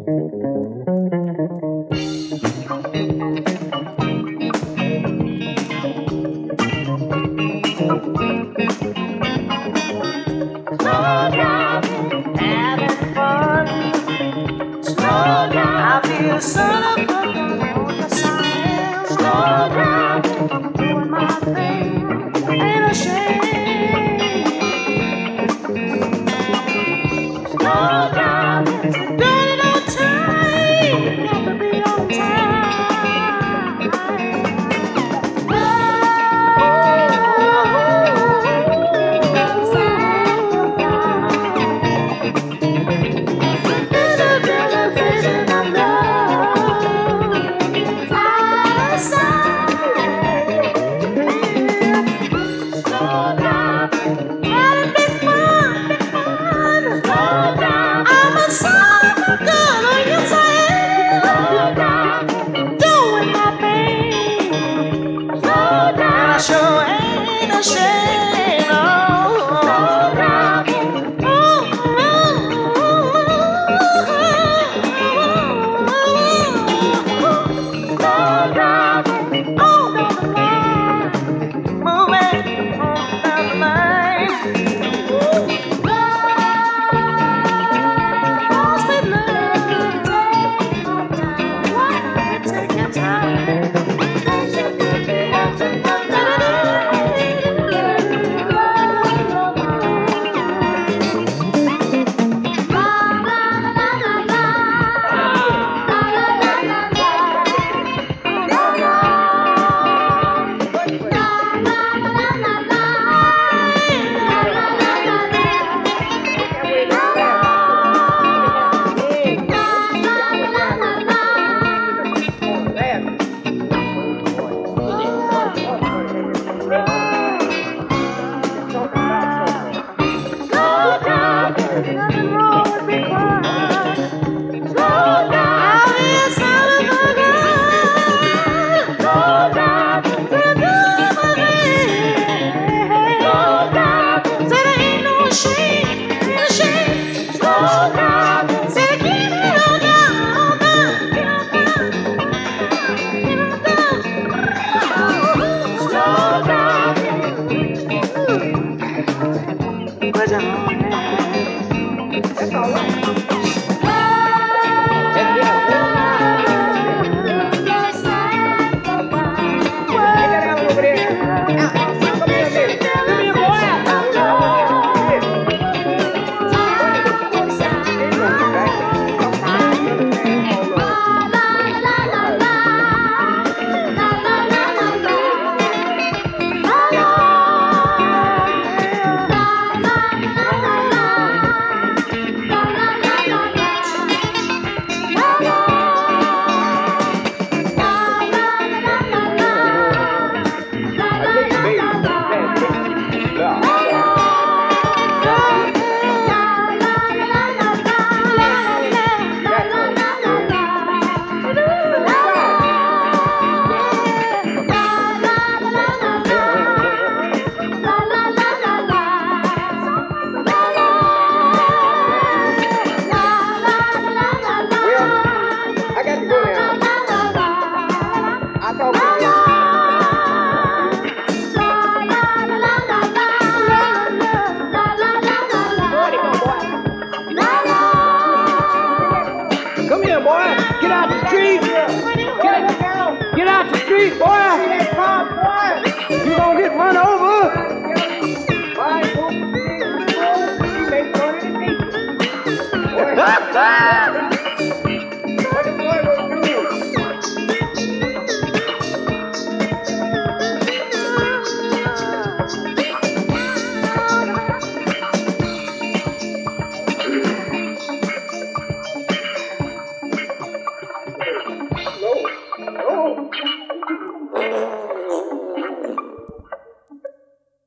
Slow down, having fun. Slow down, I feel sun up on the side. Slow down, doing my thing, ain't ashamed. Slow down, doing it on time, got to be on time. Sure ain't ashamed, oh, slow down, slow down, on down the line, moving on down the line. Lost in love, why not take your time? Nothing wrong with me crying. Slow down, I'll be inside of my girl. Slow down, say do my thing. Slow down, say there ain't no shame, ain't a shame. Slow down, say keep it on down, on down, keep on down, keep on down. Slow down, put your hand. That's all right. Come here, boy. Get out the street. Get out the street, boy. You gonna get run over. He makes fun of the people.